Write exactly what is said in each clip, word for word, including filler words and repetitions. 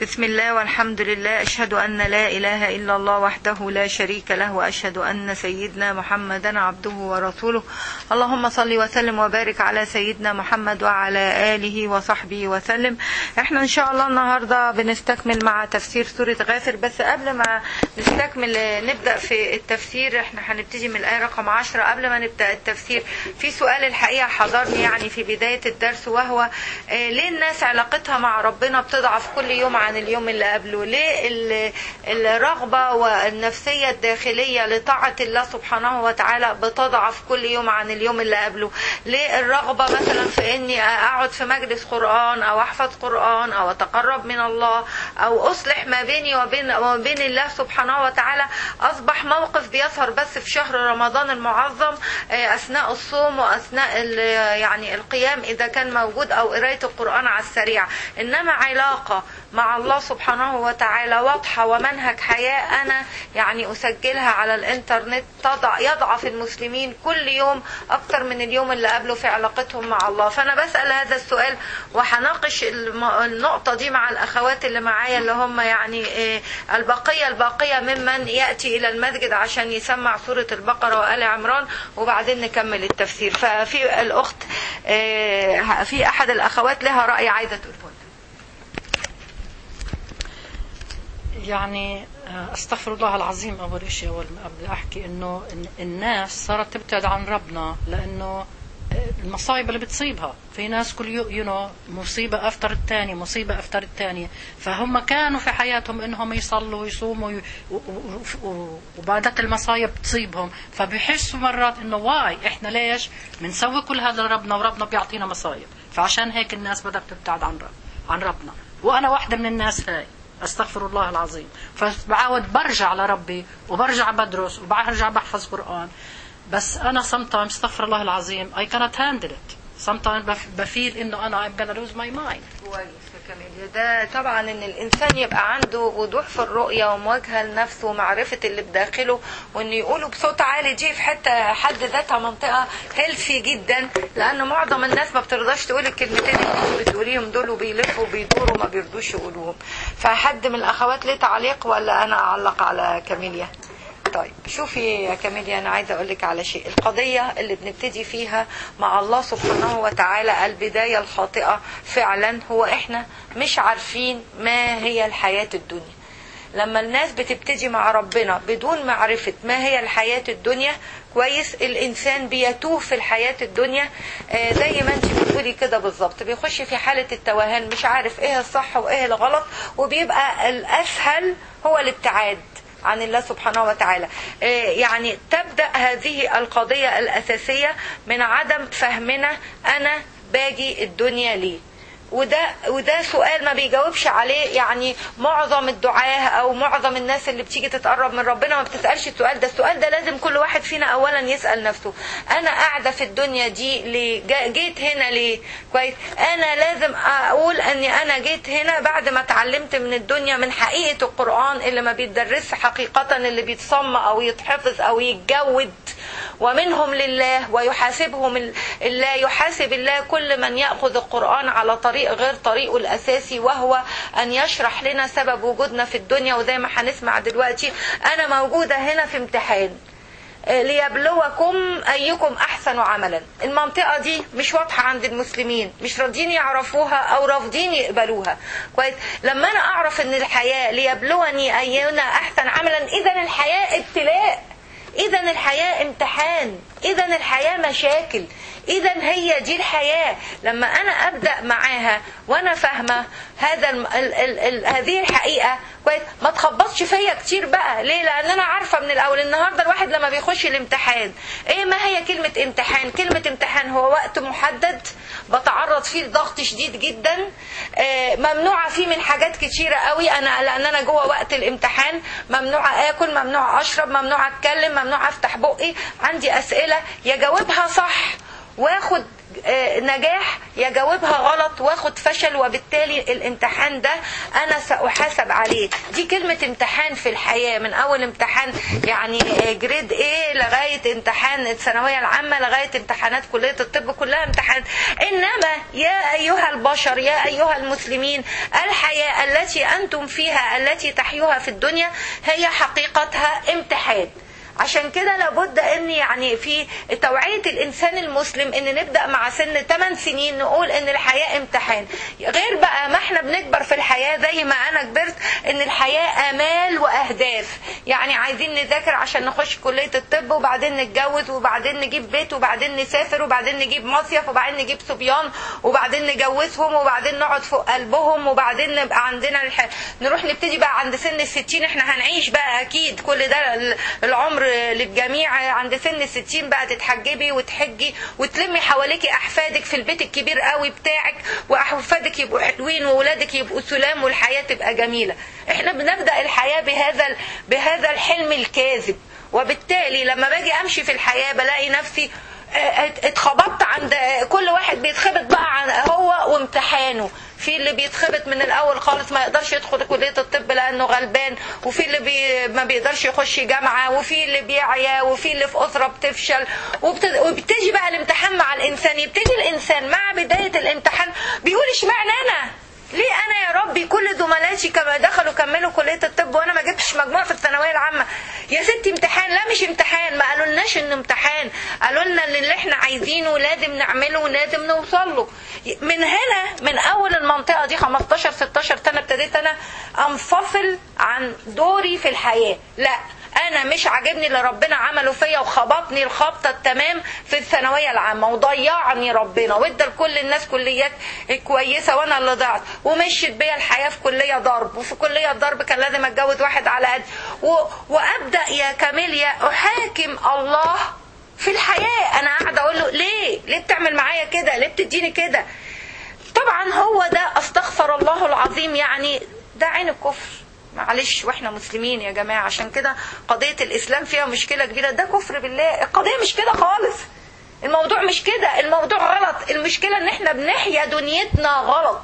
بسم الله والحمد لله، أشهد أن لا إله إلا الله وحده لا شريك له، وأشهد أن سيدنا محمدا عبده ورسوله. اللهم صل وسلم وبارك على سيدنا محمد وعلى آله وصحبه وسلم. احنا إن شاء الله النهاردة بنستكمل مع تفسير سورة غافر، بس قبل ما نستكمل نبدأ في التفسير احنا هنبتدي من الآية رقم عشرة. قبل ما نبدأ التفسير في سؤال الحقيقة حضرني يعني في بداية الدرس، وهو اه ليه الناس علاقتها مع ربنا بتضعف كل يوم عن اليوم اللي قبله؟ ليه الرغبة والنفسية الداخلية لطاعة الله سبحانه وتعالى بتضعف كل يوم عن اليوم اللي قبله؟ ليه الرغبة مثلا في اني اقعد في مجلس قرآن او احفظ قرآن او اتقرب من الله او اصلح ما بيني وبين وبين الله سبحانه وتعالى اصبح موقف بيظهر بس في شهر رمضان المعظم اثناء الصوم واثناء يعني القيام اذا كان موجود او قراية القرآن على السريع؟ انما علاقة مع الله سبحانه وتعالى واضحة ومنهج حياة أنا يعني أسجلها على الإنترنت تضع يضعف المسلمين كل يوم أكثر من اليوم اللي قبله في علاقتهم مع الله. فأنا بسأل هذا السؤال وهناقش النقطة دي مع الأخوات اللي معايا اللي هم يعني البقية الباقية ممن يأتي إلى المسجد عشان يسمع سورة البقرة وآل عمران، وبعدين نكمل التفسير. ففي الأخت في أحد الأخوات لها رأي عايزة تقوله. يعني استغفر الله العظيم. اول شيء اول ما بدي احكي انه الناس صارت تبتعد عن ربنا لانه المصايب اللي بتصيبها. في ناس كل يوم يو مصيبه افتر الثانيه، مصيبه افتر الثانيه، فهم كانوا في حياتهم انهم يصلوا ويصوموا وبعدت المصايب تصيبهم، فبيحسوا مرات انه واي احنا ليش بنسوي كل هذا لربنا وربنا بيعطينا مصايب؟ فعشان هيك الناس بدها تبتعد عن رب عن ربنا، وانا واحده من الناس هاي. استغفر الله العظيم. فبعاود برجع لربي وبرجع بدرس وبرجع بحفظ قرآن، بس أنا sometimes استغفر الله العظيم I cannot handle it. sometimes بفيل إنه أنا I'm gonna lose my mind. كويس يا كاميليا. ده طبعا إن الإنسان يبقى عنده وضوح في الرؤية ومواجهة لنفسه ومعرفة اللي بداخله، وإن يقولوا بصوت عالي دي في حتة حد ذاتها منطقة هيلثي جدا، لأن معظم الناس ما بترضاش تقول الكلمتين اللي بتقوليهم دول وبيلفوا وبيدوروا ما بيرضوش يقولوهم. فحد من الأخوات ليه تعليق ولا أنا أعلق على كاميليا؟ طيب شوفي يا كاميليا، أنا عايزة أقول لك على شيء. القضية اللي بنبتدي فيها مع الله سبحانه وتعالى البداية الخاطئة فعلا هو إحنا مش عارفين ما هي الحياة الدنيا. لما الناس بتبتدي مع ربنا بدون معرفة ما هي الحياة الدنيا كويس، الإنسان بيتوه في الحياة الدنيا آه زي ما انت بتقولي كده بالظبط، بيخش في حالة التوهان مش عارف ايه الصح وايه الغلط، وبيبقى الأسهل هو الابتعاد عن الله سبحانه وتعالى. يعني تبدأ هذه القضية الأساسية من عدم فهمنا أنا باجي الدنيا ليه، وده وده سؤال ما بيجاوبش عليه يعني معظم الدعاة او معظم الناس اللي بتيجي تتقرب من ربنا ما بتسألش السؤال ده. السؤال ده لازم كل واحد فينا اولا يسأل نفسه، انا قاعدة في الدنيا دي ليه؟ جيت هنا ليه؟ كويس. انا لازم اقول اني انا جيت هنا بعد ما اتعلمت من الدنيا من حقيقة القرآن اللي ما بيتدرس حقيقة، اللي بيتصم او يتحفظ او يتجود، ومنهم لله ويحاسبهم الله. يحاسب الله كل من يأخذ القرآن على طريق غير طريقه الأساسي، وهو أن يشرح لنا سبب وجودنا في الدنيا. وزي ما هنسمع دلوقتي أنا موجودة هنا في امتحان ليبلوكم أيكم أحسن عملا. المنطقة دي مش واضحة عند المسلمين، مش راضيين يعرفوها أو رافضين يقبلوها كويس. لما أنا أعرف أن الحياة ليبلوني أينا أحسن عملا، إذن الحياة ابتلاء، إذا الحياة امتحان، إذا الحياة مشاكل، إذا هي دي الحياة. لما أنا أبدأ معاها وأنا فاهمة هذا ال ال ال هذه الحقيقة كويس، ما تخبطش فيا كتير بقى. ليه؟ لأن أنا عارفة من الأول. النهاردة الواحد لما بيخش الامتحان، إيه ما هي كلمة امتحان؟ كلمة امتحان هو وقت محدد بتعرض فيه لضغط شديد جدا، ممنوعة فيه من حاجات كتيرة قوي. أنا لأن أنا جوه وقت الامتحان ممنوعة آكل، ممنوعة أشرب، ممنوعة أتكلم، ممنوعة أفتح بقي. عندي أسئلة يجاوبها صح واخد نجاح يا جاوبها غلط واخد فشل، وبالتالي الامتحان ده انا ساحاسب عليه. دي كلمة امتحان في الحياة، من اول امتحان يعني جريد ايه لغاية امتحان الثانوية العامة لغاية امتحانات كلية الطب، كلها امتحان. انما يا ايها البشر يا ايها المسلمين، الحياة التي انتم فيها التي تحيوها في الدنيا هي حقيقتها امتحان. عشان كده لابد ان يعني في توعية الانسان المسلم ان نبدأ مع سن ثمان سنين نقول ان الحياة امتحان، غير بقى ما احنا بنكبر في الحياة زي ما انا كبرت ان الحياة امال واهداف. يعني عايزين نذاكر عشان نخش كلية الطب، وبعدين نتجوز، وبعدين نجيب بيت، وبعدين نسافر، وبعدين نجيب مصيف، وبعدين نجيب صبيان، وبعدين نجوزهم، وبعدين نقعد فوق قلبهم، وبعدين نبقى عندنا الح... نروح نبتدي بقى عند سن الستين احنا هنعيش بقى اكيد كل ده العمر للجميع. عند سن الستين بقى تتحجبي وتحجي وتلمي حواليكي احفادك في البيت الكبير قوي بتاعك، واحفادك يبقوا حلوين واولادك يبقوا سلام والحياة تبقى جميلة. احنا بنبدأ الحياة بهذا بهذا الحلم الكاذب، وبالتالي لما باجي امشي في الحياة بلاقي نفسي اتخبطت عند كل واحد بيتخبط بقى عن هو وامتحانه. في اللي بيتخبط من الاول خالص ما يقدرش يدخل كلية الطب لانه غلبان، وفي اللي بي ما بيقدرش يخش جامعة، وفي اللي بيعيا، وفي اللي في اسرة بتفشل، وبتجي بقى الامتحان مع الانسان. يبتدي الانسان مع بداية الامتحان بيقول اشمعنى انا؟ ليه انا يا ربي؟ كل زملاتي كما دخلوا كملوا كلية الطب وانا ما جبتش مجموع في الثانوية العامة. يا ستي امتحان. لا مش امتحان، ما قالولناش انه امتحان، قالوا لنا ان اللي احنا عايزينه لازم نعمله ولازم نوصل له. من هنا من اول المنطقة دي خمستاشر ستاشر سنة ابتديت انا انفصل عن دوري في الحياة. لا انا مش عاجبني اللي ربنا عمله فيا وخبطني الخبطه التمام في الثانويه العامه وضيعني ربنا وادى لكل الناس كليات كويسه وانا اللي ضعت، ومشيت بيا الحياه في كليه ضرب، وفي كليه ضرب كان لازم اتجوز واحد على قد و... وابدا يا كاميليا احاكم الله في الحياه. انا قاعده اقول له ليه ليه بتعمل معايا كده؟ ليه بتديني كده؟ طبعا هو ده استغفر الله العظيم، يعني ده عين الكفر. معلش واحنا مسلمين يا جماعة، عشان كده قضية الإسلام فيها مشكلة كبيرة. ده كفر بالله. القضية مش كده خالص، الموضوع مش كده، الموضوع غلط. المشكلة ان احنا بنحيا دنيتنا غلط،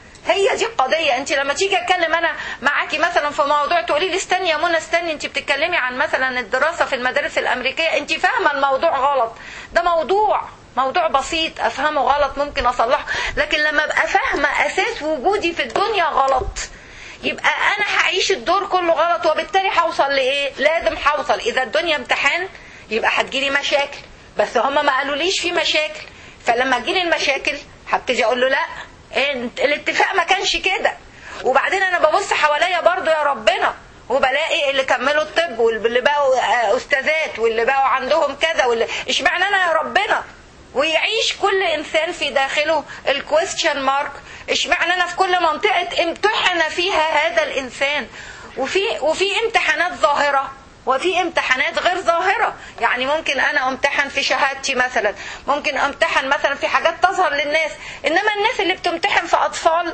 هي دي القضية. انت لما تيجي اتكلم انا معاكي مثلا في موضوع تقولي لي استني يا منى استني، انت بتتكلمي عن مثلا الدراسة في المدارس الأمريكية، انت فاهمة الموضوع غلط. ده موضوع موضوع بسيط افهمه غلط ممكن اصلحه، لكن لما ابقى فاهمة اساس وجودي في الدنيا غلط يبقى انا هعيش الدور كله غلط، وبالتالي هوصل لايه؟ لازم هوصل. اذا الدنيا امتحان يبقى هتجيلي مشاكل، بس هما ما قالوليش في مشاكل، فلما تجيلي المشاكل هبتدي اقول له لا انت الاتفاق ما كانش كده. وبعدين انا ببص حواليا برضو يا ربنا وبلاقي اللي كملوا الطب واللي بقوا استاذات واللي بقوا عندهم كذا واللي اشمعنى انا يا ربنا؟ ويعيش كل انسان في داخله الكويستشن مارك، اشمعنى انا في كل منطقة امتحن فيها هذا الانسان؟ وفي وفي امتحانات ظاهرة وفي امتحانات غير ظاهرة. يعني ممكن انا امتحن في شهادتي مثلا، ممكن امتحن مثلا في حاجات تظهر للناس، انما الناس اللي بتمتحن في اطفال،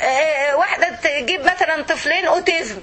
اه واحدة تجيب مثلا طفلين اوتيزم،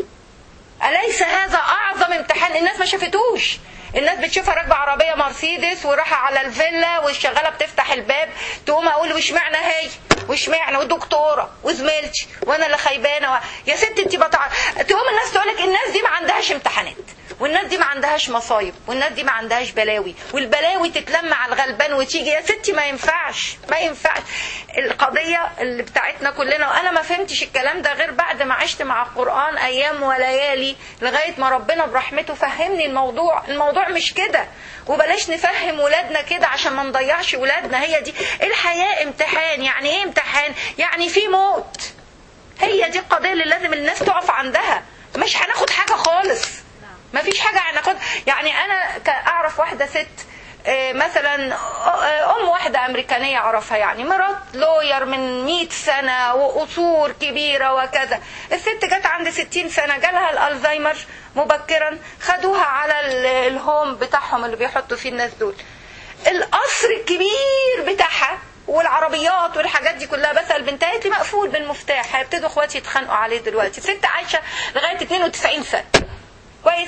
أليس هذا اعظم امتحان؟ الناس ما شافتوش. الناس بتشوفها راكبه عربيه مرسيدس وراحه على الفيلا والشغاله بتفتح الباب، تقوم اقول واشمعنى هي واشمعنى ودكتوره وزميلتي وانا اللي خيبانه و... يا ست انت بتع... تقوم الناس تقولك الناس دي ما عندهاش امتحانات، والناس دي ما عندهاش مصايب، والناس دي ما عندهاش بلاوي، والبلاوي تتلم على الغلبان وتيجي. يا ستي ما ينفعش ما ينفعش. القضيه اللي بتاعتنا كلنا، وانا ما فهمتش الكلام ده غير بعد ما عشت مع القرآن ايام وليالي لغايه ما ربنا برحمته فهمني الموضوع. الموضوع مش كده، وبلاش نفهم ولادنا كده عشان ما نضيعش ولادنا. هي دي الحياه امتحان. يعني ايه امتحان؟ يعني في موت. هي دي القضيه اللي لازم الناس تقف عندها. مش هناخد حاجه خالص، ما فيش حاجة هناخد. يعني أنا أعرف واحدة ست مثلا أم واحدة أمريكانية أعرفها، يعني مرات لوير من مئة سنة وقصور كبيرة وكذا. الست جت عند ستين سنة جالها الألزايمر مبكرا، خدوها على الهوم بتاعهم اللي بيحطوا فيه الناس دول، القصر الكبير بتاعها والعربيات والحاجات دي كلها، بس البنت قالت لي مقفول بالمفتاح، هيبتدوا اخواتي يتخانقوا عليه دلوقتي. ست عايشة لغاية اتنين وتسعين سنة كويس.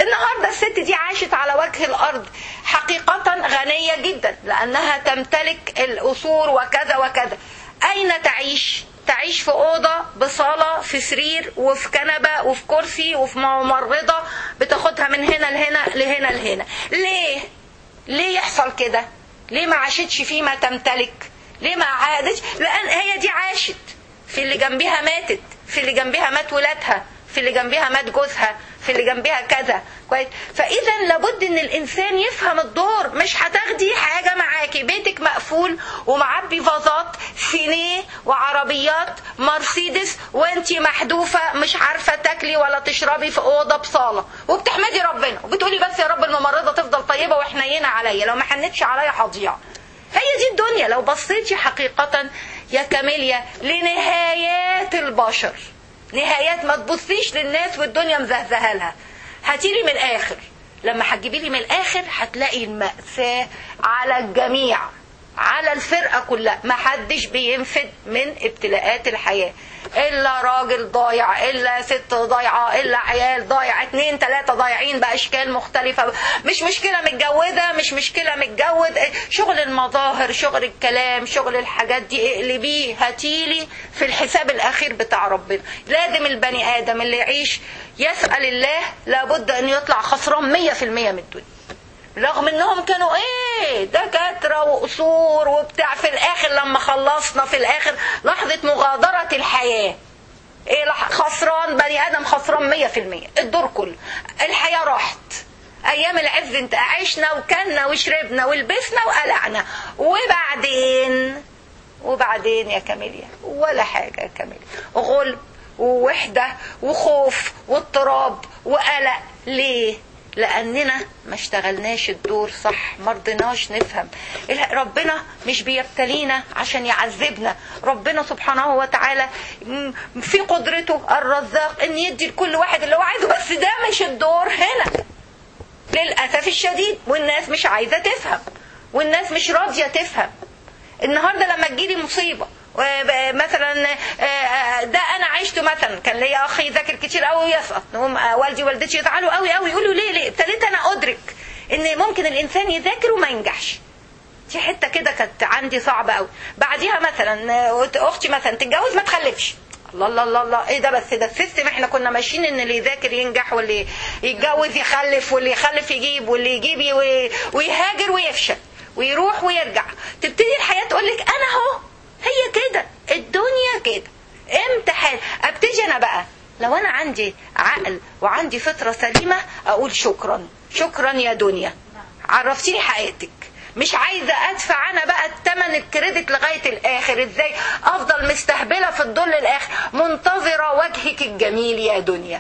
النهارده الست دي عاشت على وجه الارض حقيقة غنية جدا لانها تمتلك القصور وكذا وكذا. اين تعيش؟ تعيش في اوضة بصالة في سرير وفي كنبة وفي كرسي وفي ممرضة بتاخدها من هنا لهنا لهنا لهنا. ليه؟ ليه يحصل كده؟ ليه ما عاشتش فيما تمتلك؟ ليه ما عادش؟ لان هي دي عاشت في اللي جنبها ماتت، في اللي جنبها مات ولادها، في اللي جنبها مات جوزها، في اللي جنبها كذا. كويس؟ فاذا لابد ان الانسان يفهم الدور. مش هتاخدي حاجه معاكي، بيتك مقفول ومعبي فازات سينيه وعربيات مرسيدس وانتي محذوفه مش عارفه تاكلي ولا تشربي في اوضه بصاله وبتحمدي ربنا وبتقولي بس يا رب الممرضه تفضل طيبه وحنينه عليا، لو ما حنتش عليا هضيع. هي دي الدنيا. لو بصيتي حقيقه يا كاميليا لنهايات البشر، نهايات، ما تبصيش للناس والدنيا مزهزهه لها، هاتيلي من الاخر. لما هتجيبي لي من الاخر هتلاقي المأساة على الجميع، على الفرقة كلها. ما حدش بينفد من ابتلاءات الحياة، الا راجل ضايع، الا ست ضايعة، الا عيال ضايع، اتنين تلاتة ضايعين باشكال مختلفة. مش مشكلة متجوزة، مش مشكلة متجوز، شغل المظاهر، شغل الكلام، شغل الحاجات دي اقلبيه هاتيلي في الحساب الاخير بتاع ربنا. لازم البني ادم اللي يعيش يسأل الله لابد ان يطلع خسران مية في المية من الدنيا، رغم انهم كانوا ايه دكاترة وقصور وبتاع. في الاخر لما خلصنا في الاخر لحظة مغادرة الحياة ايه خسران؟ بني ادم خسران مية في المية، الدور كله. الحياة راحت، ايام العز انت عشنا وكلنا وشربنا ولبسنا وقلعنا، وبعدين وبعدين يا كاميليا ولا حاجة يا كاميليا، غلب ووحدة وخوف واضطراب وقلق. ليه؟ لأننا ما اشتغلناش الدور صح، ما رضيناش نفهم. ربنا مش بيبتلينا عشان يعذبنا، ربنا سبحانه وتعالى في قدرته الرزاق ان يدي لكل واحد اللي هو عايزه، بس ده مش الدور هنا للأسف الشديد. والناس مش عايزة تفهم، والناس مش راضية تفهم. النهاردة لما تجيلي مصيبة مثلا، ده انا عشته مثلا، كان ليا اخ يذاكر كتير قوي ويسقط، والدي ووالدتي يزعلوا قوي قوي يقولوا ليه ليه ابتديت انا ادرك ان ممكن الانسان يذاكر وما ينجحش. دي حته كده كانت عندي صعبه قوي. بعديها مثلا اختي مثلا تتجوز ما تخلفش، الله الله الله الله ايه ده؟ بس ده السيستم احنا كنا ماشيين ان اللي يذاكر ينجح، واللي يتجوز يخلف، واللي يخلف يجيب، واللي يجيب ويهاجر ويفشل ويروح ويرجع. تبتدي الحياه تقول لك انا اهو، هي كده الدنيا كده، امتحان. ابتدي انا بقى لو انا عندي عقل وعندي فطرة سليمة اقول شكرا شكرا يا دنيا عرفتيني حقيقتك. مش عايزة ادفع انا بقى الثمن الكريدت لغاية الاخر. ازاي افضل مستهبلة في الدول للاخر منتظرة وجهك الجميل يا دنيا؟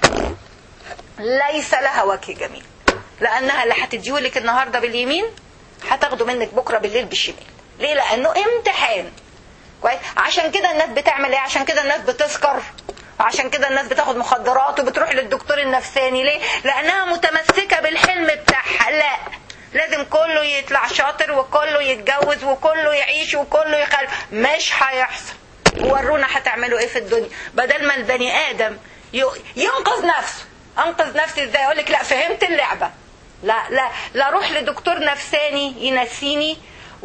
ليس لها وجه جميل، لانها اللي هتديهولك النهاردة باليمين هتاخده منك بكرة بالليل بالشمال. ليه؟ لانه امتحان. كويس؟ عشان كده الناس بتعمل ايه؟ عشان كده الناس بتسكر، وعشان كده الناس بتاخد مخدرات وبتروح للدكتور النفساني. ليه؟ لانها متمسكة بالحلم بتاعها. لا، لازم كله يطلع شاطر وكله يتجوز وكله يعيش وكله يخلف. مش هيحصل. ورونا هتعملوا ايه في الدنيا بدل ما البني ادم ينقذ نفسه. انقذ نفسي ازاي؟ اقولك لا فهمت اللعبة، لا لا لا اروح لدكتور نفساني ينسيني،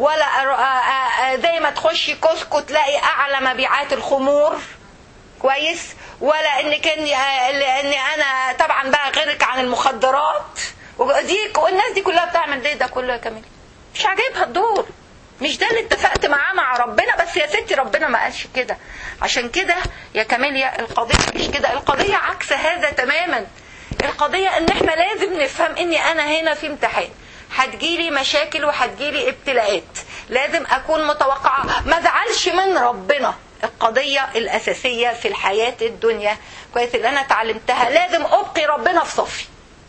ولا زي ما تخشي كوسكو تلاقي اعلى مبيعات الخمور. كويس؟ ولا ان كان ان انا طبعا بقى غيرك عن المخدرات ودي، والناس دي كلها بتعمل ليه ده كله يا كامل؟ مش عاجبها الدور، مش ده اللي اتفقت معاه مع ربنا. بس يا ستي ربنا ما قالش كده. عشان كده يا كاميليا القضية مش كده، القضية عكس هذا تماما. القضية ان احنا لازم نفهم اني انا هنا في امتحان، هتجيلي مشاكل وهتجيلي ابتلاءات، لازم اكون متوقعة. ما زعلش من ربنا. القضية الاساسية في الحياة الدنيا كويس اللي انا اتعلمتها، لازم ابقي ربنا في صفي.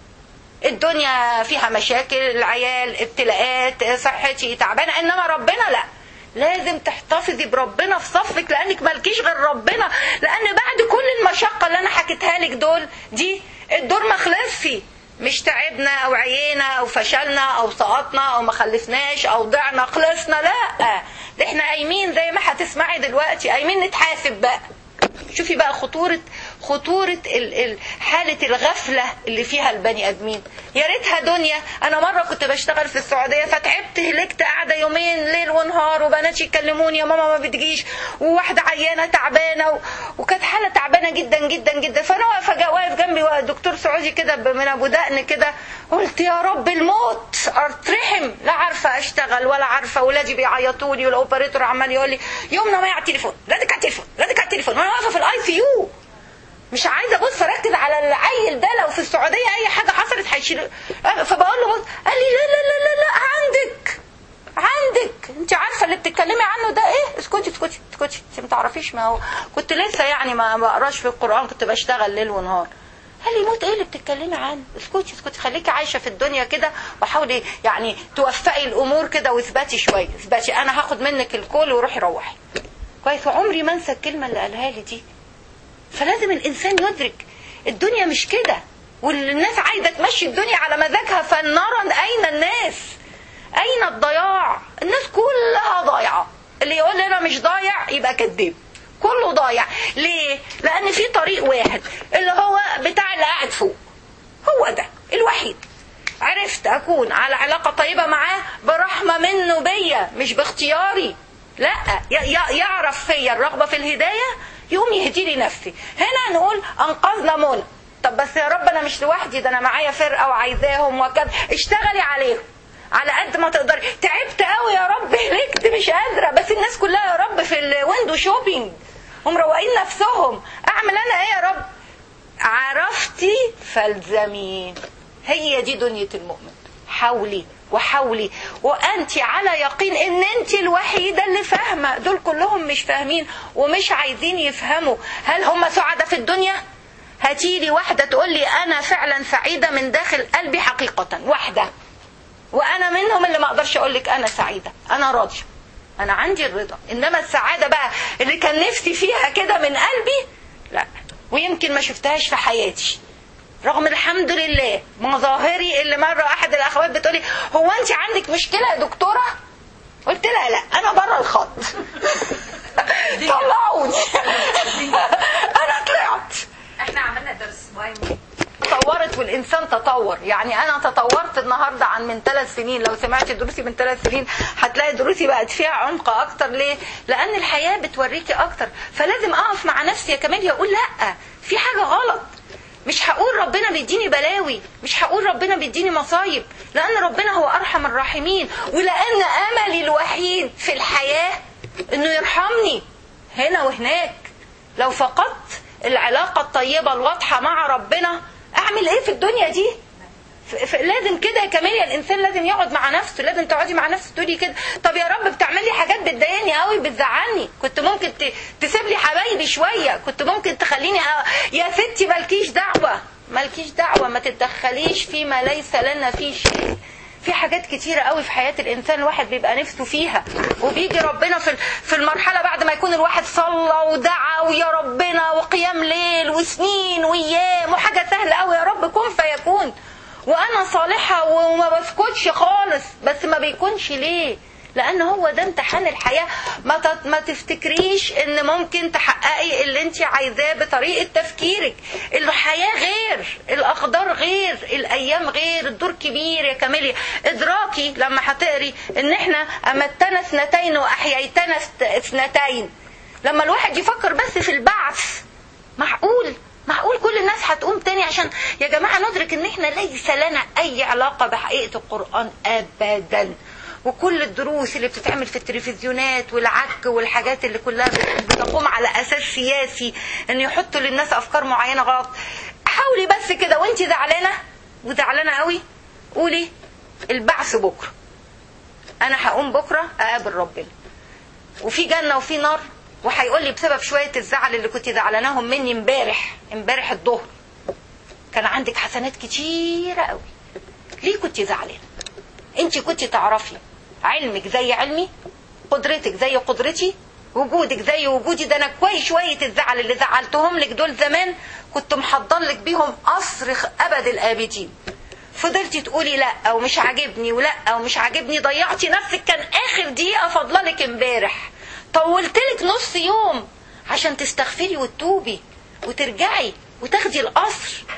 الدنيا فيها مشاكل، العيال ابتلاءات، صحتي تعبانة، انما ربنا لا، لازم تحتفظي بربنا في صفك، لانك مالكيش غير ربنا. لان بعد كل المشقة اللي انا حكيتها لك دول دي الدور ما خلصش. مش تعبنا او عيينا او فشلنا او سقطنا او ما خلفناش او ضعنا خلصنا، لا، ده احنا قايمين زي ما هتسمعي دلوقتي، قايمين نتحاسب بقى. شوفي بقى خطورة خطورة ال ال حالة الغفلة اللي فيها البني ادمين. يا ريتها دنيا. انا مرة كنت بشتغل في السعودية فتعبت هلكت قاعدة يومين ليل ونهار وبناتي يكلموني يا ماما ما بتجيش وواحدة عيانة تعبانة و... وكانت حالة تعبانة جدا جدا جدا. فانا واقفة واقف جنبي دكتور سعودي كده من ابو دقن كده قلت يا رب الموت ارتحم. لا عارفة اشتغل ولا عارفة ولادي بيعيطوني والاوبريتور عمال يقول لي يومنا ما على التليفون لازم على التليفون لازم على التليفون وانا واقفة في الاي سي يو مش عايزه ابص اركز على العيل ده لو في السعوديه اي حاجه حصلت هيشيل. فبقول له قال لي لا لا لا لا لا عندك عندك انت عارفه اللي بتتكلمي عنه ده ايه. اسكتي اسكتي اسكتي انت ما تعرفيش. ما هو كنت لسه يعني ما بقراش في القران كنت بشتغل ليل ونهار. قال لي موت ايه اللي بتتكلمي عنه. اسكتي اسكتي خليكي عايشه في الدنيا كده وحاولي يعني توفقي الامور كده واثبتي شويه اثبتي. انا هاخد منك الكل وروحي روحي كويس. وعمري ما انسى الكلمه اللي قالها لي دي. فلازم الإنسان يدرك الدنيا مش كده والناس عايزة تمشي الدنيا على مزاجها. فنرى أين الناس أين الضياع. الناس كلها ضايعة. اللي يقول لي أنا مش ضايع يبقى كذاب. كله ضايع. ليه؟ لأن في طريق واحد اللي هو بتاع اللي قاعد فوق. هو ده الوحيد. عرفت أكون على علاقة طيبة معاه برحمة منه بيا مش باختياري. لا يعرف فيا الرغبة في الهداية يوم يهدي لي نفسي. هنا نقول انقذنا منى. طب بس يا رب انا مش لوحدي ده انا معايا فرقه وعايزاهم وكذا. اشتغلي عليهم على قد ما تقدري. تعبت قوي يا رب هلكت مش قادره بس الناس كلها يا رب في الويندو شوبينج ومروقين نفسهم. اعمل انا ايه يا رب. عرفتي فالزمي. هي دي دنيا المؤمن. حاولي وحاولي وانت على يقين ان انت الوحيده اللي فاهمه. دول كلهم مش فاهمين ومش عايزين يفهموا. هل هم سعداء في الدنيا؟ هاتيلي واحده تقول لي انا فعلا سعيده من داخل قلبي حقيقه. واحده. وانا منهم اللي ما اقدرش اقول لك انا سعيده. انا راضيه. انا عندي الرضا. انما السعاده بقى اللي كان نفسي فيها كده من قلبي لا. ويمكن ما شفتهاش في حياتي رغم الحمد لله مظاهري. اللي مرة احد الاخوات بتقولي هو انت عندك مشكلة يا دكتورة؟ قلت لها لا انا بره الخط. طلعوني. انا طلعت. احنا عملنا درس مهم. تطورت والانسان تطور. يعني انا تطورت النهارده عن من ثلاث سنين. لو سمعت دروسي من ثلاث سنين هتلاقي دروسي بقت فيها عمق اكتر. ليه؟ لان الحياة بتوريكي اكتر. فلازم اقف مع نفسي يا كمال اقول لا في حاجة غلط. مش هقول ربنا بيديني بلاوي. مش هقول ربنا بيديني مصايب. لأن ربنا هو أرحم الراحمين. ولأن أملي الوحيد في الحياة إنه يرحمني هنا وهناك. لو فقدت العلاقة الطيبة الواضحة مع ربنا أعمل إيه في الدنيا دي؟ لازم كده يا كاميليا الانسان لازم يقعد مع نفسه. لازم تقعدي مع نفسك تقولي كده طب يا رب بتعملي حاجات بتضايقني قوي بتزعلني. كنت ممكن تسيب لي حبايبي شويه. كنت ممكن تخليني أ... يا ستي مالكيش دعوه مالكيش دعوه ما تتدخليش فيما ليس لنا فيه شيء. في حاجات كتيره قوي في حياه الانسان الواحد بيبقى نفسه فيها وبيجي ربنا في في المرحله بعد ما يكون الواحد صلى ودعا ويا ربنا وقيام ليل وسنين وايام وحاجه سهله قوي يا رب كن فيكون وانا صالحة وما بسكتش خالص. بس ما بيكونش ليه؟ لان هو ده امتحان الحياة. ما ما تفتكريش ان ممكن تحققي اللي انت عايزاه بطريقة تفكيرك. الحياة غير، الاقدار غير، الايام غير. الدور كبير يا كاميليا. ادراكي لما هتقري ان احنا امتنا اثنتين واحييتنا اثنتين. لما الواحد يفكر بس في البعث معقول معقول كل الناس هتقوم تاني. عشان يا جماعة ندرك ان احنا ليس لنا اي علاقة بحقيقة القرآن ابدا. وكل الدروس اللي بتتعمل في التلفزيونات والعك والحاجات اللي كلها بتقوم على اساس سياسي ان يحطوا للناس افكار معينة غلط. حاولي بس كده وانت زعلانة وزعلانة قوي قولي البعث بكرة. انا هقوم بكرة اقابل ربنا وفي جنة وفي نار. وهيقول لي بسبب شوية الزعل اللي كنت زعلاناهم مني امبارح امبارح الظهر كان عندك حسنات كتيرة قوي. ليه كنت زعلانة؟ انت كنت تعرفي علمك زي علمي، قدرتك زي قدرتي، وجودك زي وجودي. ده انا كويس شوية الزعل اللي زعلتهم لك دول زمان كنت محضر لك بيهم قصر ابد الابدين. فضلتي تقولي لا ومش عاجبني ولا ومش عاجبني. ضيعتي نفسك. كان اخر دقيقة فضلك امبارح طولتلك نص يوم عشان تستغفري وتتوبي وترجعي وتاخدي القصر.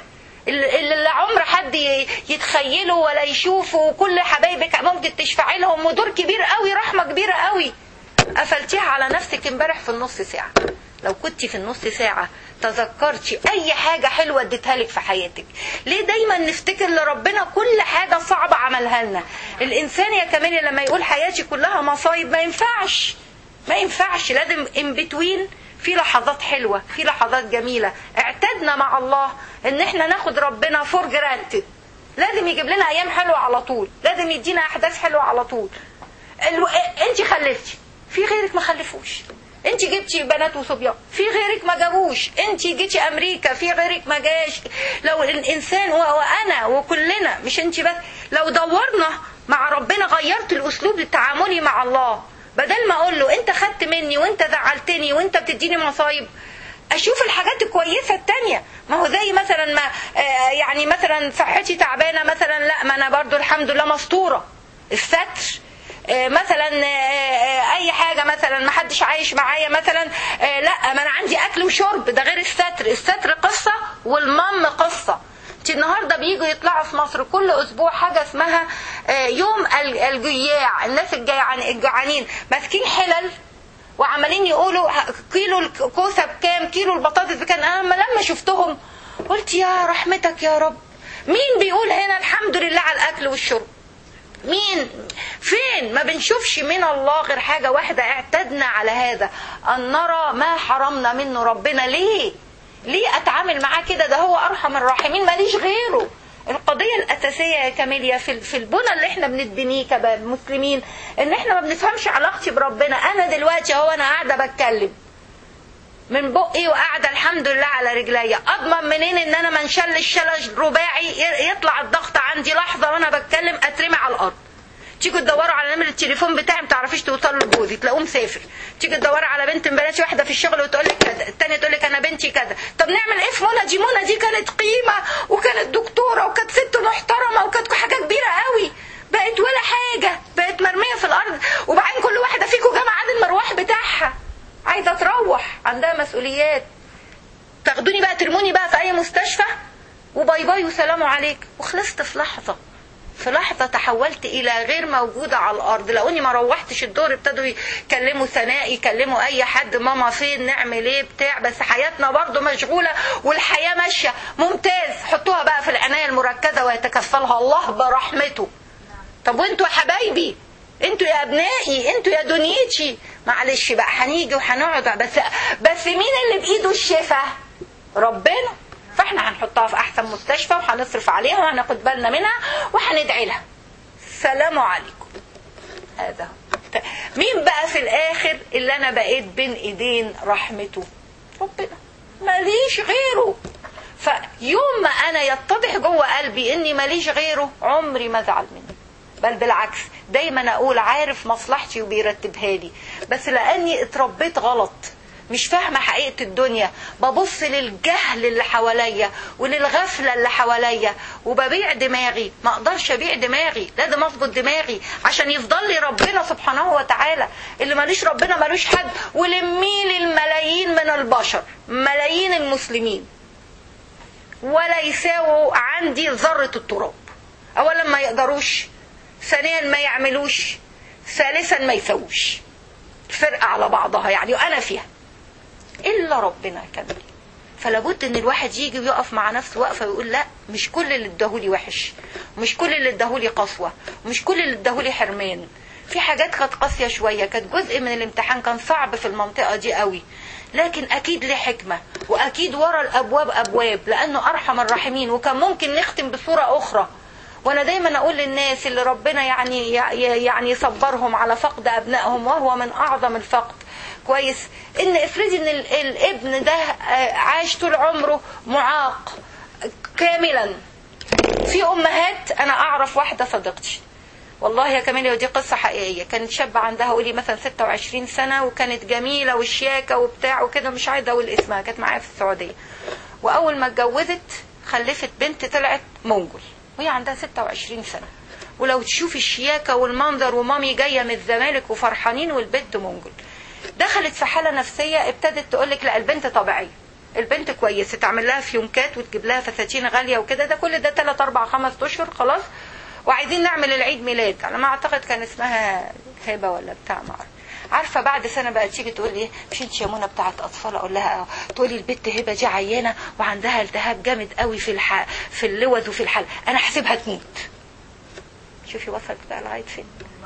اللي لا عمر حد يتخيله ولا يشوفه، وكل حبايبك ممكن تشفعي لهم، ودور كبير قوي، رحمة كبيرة قوي قفلتيها على نفسك امبارح في النص ساعة. لو كنتي في النص ساعة تذكرتي اي حاجة حلوة اديتها لك في حياتك. ليه دايما نفتكر لربنا كل حاجة صعبة عملها لنا؟ الانسان يا كمالي لما يقول حياتي كلها مصايب، ما ينفعش ما ينفعش لازم ان بتوين في لحظات حلوة، في لحظات جميلة. اعتدنا مع الله ان احنا ناخد ربنا فور جرانتد، لازم يجيب لنا ايام حلوة على طول، لازم يدينا احداث حلوة على طول. الو... انت خلفتي، في غيرك ما خلفوش. انت جبتي بنات وصبيان، في غيرك ما جابوش. انت جيتي امريكا، في غيرك ما جاش. لو الانسان وانا وكلنا، مش انت بس، لو دورنا مع ربنا غيرت الاسلوب التعاملي مع الله، بدل ما اقول له انت خدت مني وانت زعلتني وانت بتديني مصايب، اشوف الحاجات الكويسه التانية. ما هو زي مثلا ما آه يعني مثلا صحتي تعبانه مثلا، لا ما انا برضو الحمد لله مستوره، الستر. آه مثلا آه اي حاجه مثلا ما حدش عايش معايا مثلا، آه لا ما انا عندي اكل وشرب، ده غير الستر. الستر قصه والمم قصه. انت النهارده بييجوا يطلعوا في مصر كل اسبوع حاجه اسمها يوم الجياع، الناس الجعانين ماسكين حلل وعمالين يقولوا كيلو الكوسه بكام، كيلو البطاطس بكام. انا لما شفتهم قلت يا رحمتك يا رب، مين بيقول هنا الحمد لله على الاكل والشرب؟ مين؟ فين؟ ما بنشوفش من الله غير حاجه واحده. اعتدنا على هذا، ان نرى ما حرمنا منه ربنا. ليه ليه اتعامل معاه كده؟ ده هو ارحم الراحمين، ماليش غيره. القضيه الاساسيه يا كاميليا في في البنى اللي احنا بنتبنيه كمسلمين، ان احنا ما بنفهمش علاقتي بربنا. انا دلوقتي اهو انا قاعده بتكلم من بقي وقاعده الحمد لله على رجليا، اضمن منين ان انا ما انشلش شلل رباعي يطلع الضغط عندي لحظه وانا بتكلم اترمي على الارض؟ تيجوا تدوروا على نمره التليفون بتاعي ما تعرفيش توصلوا لجوزي، تلاقوه مسافر. تيجي تدوروا على بنت بناتي واحده في الشغل وتقول لك كذا، الثانيه تقول لك انا بنتي كذا. طب نعمل ايه في منى دي؟ منى دي كانت قيمه وكانت دكتوره وكانت ست محترمه وكانت حاجه كبيره قوي، بقت ولا حاجه، بقت مرميه في الارض. وبعدين كل واحده فيكم جامعه عاد المروح بتاعها، عايزه تروح، عندها مسؤوليات. تاخدوني بقى ترموني بقى في اي مستشفى وباي باي وسلام عليك، وخلصت في لحظه. في لحظة تحولت إلى غير موجودة على الأرض. لو إني ما روحتش الدور ابتدوا يكلموا ثناء، يكلموا أي حد، ماما فين، نعمل إيه بتاع، بس حياتنا برضو مشغولة والحياة ماشية. ممتاز، حطوها بقى في العناية المركزة ويتكفلها الله برحمته. طب وانتوا يا حبايبي، انتوا يا ابنائي، انتوا يا دنيتي، معلش بقى هنيجي وهنقعد، بس بس مين اللي بإيده الشفاء؟ ربنا. فاحنا هنحطها في احسن مستشفى وهنصرف عليها وهناخد بالنا منها وهندعي لها. سلام عليكم. هذا مين بقى في الاخر اللي انا بقيت بين ايدين رحمته؟ ربنا، ماليش غيره. فيوم ما انا يتضح جوه قلبي اني ماليش غيره، عمري ما ازعل منه، بل بالعكس دايما اقول عارف مصلحتي وبيرتبها لي. بس لاني اتربيت غلط، مش فاهمة حقيقة الدنيا، ببص للجهل اللي حواليا وللغفلة اللي حواليا وببيع دماغي. ما اقدرش ابيع دماغي، لازم اظبط دماغي عشان يفضل لي ربنا سبحانه وتعالى. اللي ماليش ربنا مالوش حد. ولميل الملايين من البشر، ملايين المسلمين، ولا يساووا عندي ذرة التراب. اولا ما يقدروش، ثانيا ما يعملوش، ثالثا ما يسووش. فرقة على بعضها يعني، وانا فيها إلا ربنا كامل. فلابد ان الواحد يجي ويقف مع نفسه وقفه ويقول لا، مش كل اللي اداهولي وحش، مش كل اللي اداهولي قسوه، مش كل اللي اداهولي حرمان. في حاجات كانت قاسيه شويه، كانت جزء من الامتحان كان صعب في المنطقه دي قوي، لكن اكيد له حكمه، واكيد ورا الابواب ابواب، لانه ارحم الراحمين. وكان ممكن نختم بصوره اخرى. وانا دايما اقول للناس اللي ربنا يعني يعني يصبرهم على فقد ابنائهم، وهو من اعظم الفقد، كويس، ان افرضي ان الابن ده عاش طول عمره معاق كاملا. في امهات، انا اعرف واحده صديقتي والله يا كمالي، ودي قصه حقيقيه، كانت شابه عندها قولي مثلا ستة وعشرين سنه، وكانت جميله وشياكه وبتاع وكده، مش عايزه اقول اسمها، كانت معايا في السعوديه. واول ما اتجوزت خلفت بنت طلعت منجل وهي عندها ستة وعشرين سنه. ولو تشوفي الشياكه والمنظر، ومامي جايه من الزمالك وفرحانين والبنت منجل. دخلت في حالة نفسية، ابتدت تقولك لا البنت طبيعية، البنت كويسه تعمل لها فيونكات وتجيب لها فساتين غاليه وكده، ده كل ده ثلاثة أربعة خمس اشهر خلاص، وعايزين نعمل العيد ميلاد. على ما اعتقد كان اسمها هبه ولا بتاع ما اعرف. عارفه بعد سنه بقى تيجي تقول لي مش انت يا منى بتاعت اطفال؟ اقول لها تقولي البت هبه دي عيانه وعندها التهاب جامد قوي في الح... في اللوز وفي الحلق، انا حاسبها تموت. شوفي وصلت بقى لغايه فين.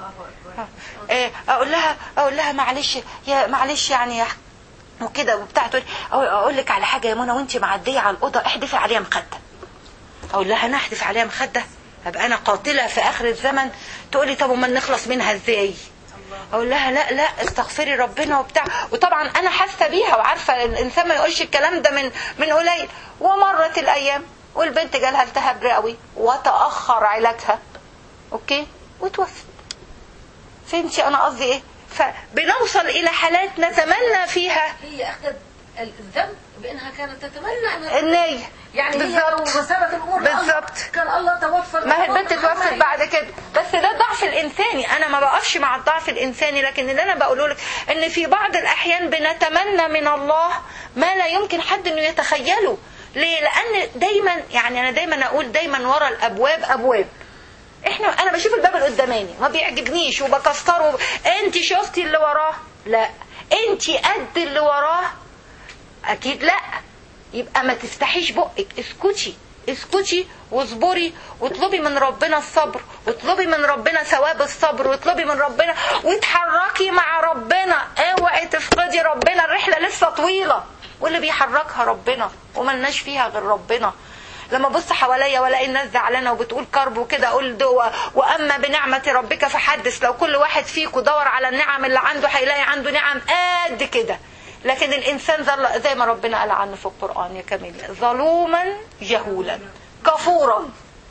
ايه اقول لها اقول لها معلش يا معلش يعني يا وكده وبتاع، تقول اقول لك على حاجه يا منى وانت معديه على الاوضه احدفي عليها مخده. اقول لها انا احدف عليها مخده؟ ابقى انا قاتله في اخر الزمن؟ تقولي طب وما نخلص منها ازاي؟ اقول لها لا لا استغفري ربنا وبتاع. وطبعا انا حاسه بيها وعارفه الانسان ما يقولش الكلام ده من من قليل. ومرت الايام والبنت جالها التهاب رئوي وتاخر علاجها، اوكي، وتوفت. فهمتي انا قصدي ايه؟ فبنوصل الى حالات نتمنى فيها. هي اخذت الذنب بانها كانت تتمنى انها النية يعني بالزبط. هي لو مسارت الامور بالظبط كان الله توفى. ما هي البنت توفت بعد كده. بس ده الضعف الانساني، انا ما بقفش مع الضعف الانساني، لكن اللي انا بقوله لك ان في بعض الاحيان بنتمنى من الله ما لا يمكن حد انه يتخيله. ليه؟ لان دايما يعني انا دايما اقول دايما ورا الابواب ابواب. احنا انا بشوف الباب اللي قداماني ما بيعجبنيش وبكسره. انت شفتي اللي وراه؟ لا. انت قد اللي وراه؟ اكيد لا. يبقى ما تفتحيش بقك، اسكتي اسكتي واصبري واطلبي من ربنا الصبر، واطلبي من ربنا ثواب الصبر، واطلبي من ربنا وتحركي مع ربنا. اوعي تفقدي ربنا، الرحله لسه طويله واللي بيحركها ربنا وملناش فيها غير ربنا. لما بص حواليا والاقي الناس زعلانه وبتقول كرب وكده اقول دو واما بنعمه ربك فحدث. لو كل واحد فيكم دور على النعم اللي عنده هيلاقي عنده نعم قد كده. لكن الانسان زي ما ربنا قال عنه في القران يا كاميليا ظلوما جهولا كفورا.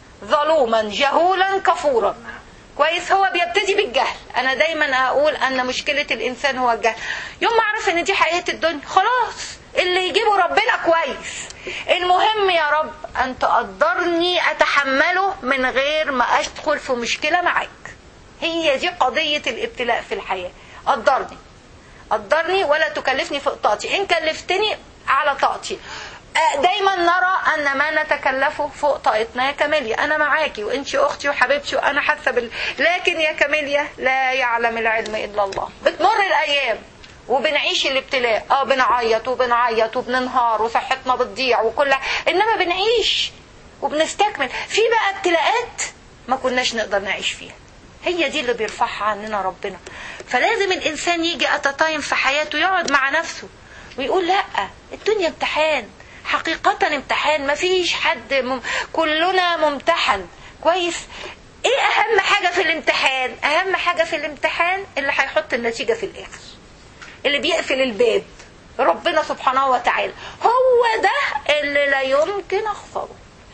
ظلوما جهولا كفورا. كويس. هو بيبتدي بالجهل. انا دايما اقول ان مشكله الانسان هو الجهل. يوم ما اعرف ان دي حقيقه الدنيا خلاص اللي يجيبه ربنا كويس. المهم يا رب ان تقدرني اتحمله من غير ما ادخل في مشكله معاك. هي دي قضيه الابتلاء في الحياه. قدرني قدرني ولا تكلفني فوق طاقتي. ان كلفتني على طاقتي. دايما نرى ان ما نتكلفه فوق طاقتنا. يا كاميليا انا معاكي وانتي اختي وحبيبتي وانا حاسه بال... لكن يا كاميليا لا يعلم العلم الا الله. بتمر الايام وبنعيش الابتلاء. اه بنعيط وبنعيط وبننهار وصحتنا بتضيع وكل، انما بنعيش وبنستكمل. في بقى ابتلاءات ما كناش نقدر نعيش فيها، هي دي اللي بيرفعها عننا ربنا. فلازم الانسان يجي اتتايم في حياته يقعد مع نفسه ويقول لا الدنيا امتحان، حقيقة امتحان. ما فيش حد مم... كلنا ممتحن. كويس. ايه اهم حاجة في الامتحان؟ اهم حاجة في الامتحان اللي هيحط النتيجة في الاخر، اللي بيقفل الباب، ربنا سبحانه وتعالى. هو ده اللي لا يمكن اخسره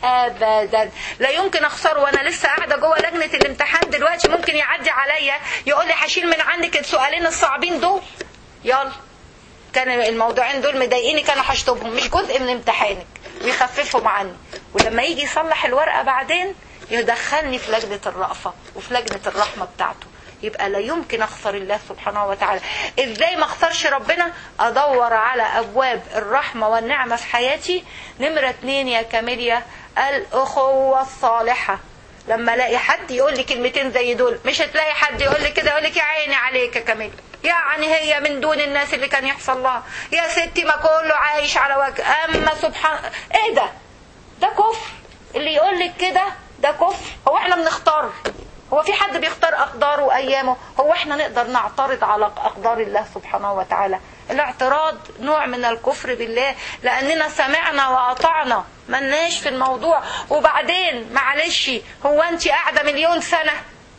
ابدا. لا يمكن اخسره. وانا لسه قاعده جوه لجنه الامتحان دلوقتي ممكن يعدي عليا يقول لي هشيل من عندك السؤالين الصعبين دول، يلا. كان الموضوعين دول مضايقيني كانوا هشطبهم، مش جزء من امتحانك، ويخففهم عني. ولما يجي يصلح الورقه بعدين يدخلني في لجنه الرأفه وفي لجنه الرحمه بتاعته. يبقى لا يمكن اخسر الله سبحانه وتعالى. ازاي ما اخسرش ربنا؟ ادور على ابواب الرحمه والنعمه في حياتي. نمره اتنين يا كاميليا الاخوه الصالحه. لما الاقي حد يقول لي كلمتين زي دول، مش هتلاقي حد يقول لي كده يقول لك يا عيني عليك يا كاميليا، يعني هي من دون الناس اللي كان يحصل لها، يا ستي ما كله عايش على وجه. اما سبحان ايه ده؟ ده كفر. اللي يقول لك كده ده كفر. هو احنا بنختار؟ هو في حد بيختار أقداره وأيامه؟ هو احنا نقدر نعترض على أقدار الله سبحانه وتعالى؟ الاعتراض نوع من الكفر بالله، لأننا سمعنا وأطعنا ملناش في الموضوع. وبعدين معلش، هو انت قاعدة مليون سنة؟